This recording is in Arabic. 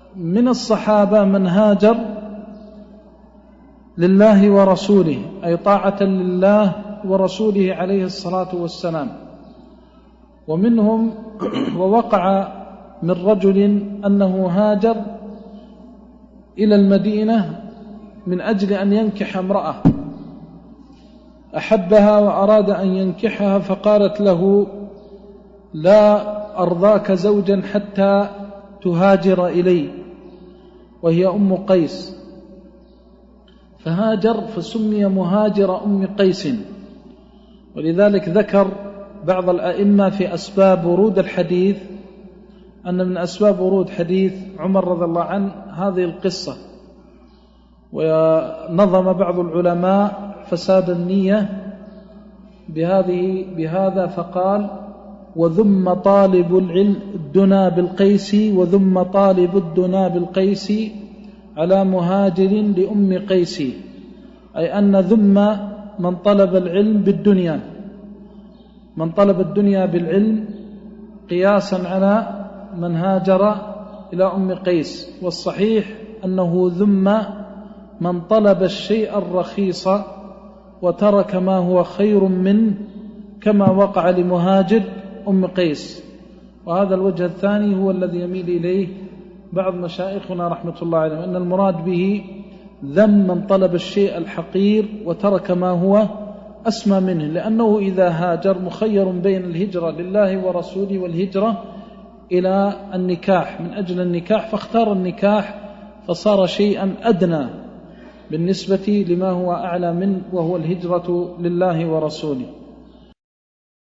من الصحابة من هاجر لله ورسوله، أي طاعة لله ورسوله عليه الصلاة والسلام. ومنهم ووقع من رجل أنه هاجر إلى المدينة من أجل أن ينكح امرأة أحبها وأراد أن ينكحها، فقالت له: لا أرضاك زوجا حتى تهاجر إلي، وهي أم قيس، فهاجر فسمي مهاجر أم قيس. ولذلك ذكر بعض الأئمة في أسباب ورود الحديث أن من أسباب ورود حديث عمر رضي الله عنه هذه القصة. ونظم بعض العلماء فساد النية بهذا فقال: وذم طالب العلم الدنا بالقيس، وذم طالب الدنا بالقيس على مهاجر لأم قيس، أي أن ذم من طلب العلم بالدنيا، من طلب الدنيا بالعلم قياسا على من هاجر إلى أم قيس. والصحيح أنه ذم من طلب الشيء الرخيص وترك ما هو خير منه، كما وقع لمهاجر أم قيس. وهذا الوجه الثاني هو الذي يميل إليه بعض مشايخنا رحمة الله عليهم، أن المراد به ذم من طلب الشيء الحقير وترك ما هو أسمى منه، لأنه إذا هاجر مخير بين الهجرة لله ورسوله والهجرة إلى النكاح من أجل النكاح، فاختار النكاح فصار شيئا أدنى بالنسبة لما هو أعلى منه، وهو الهجرة لله ورسوله.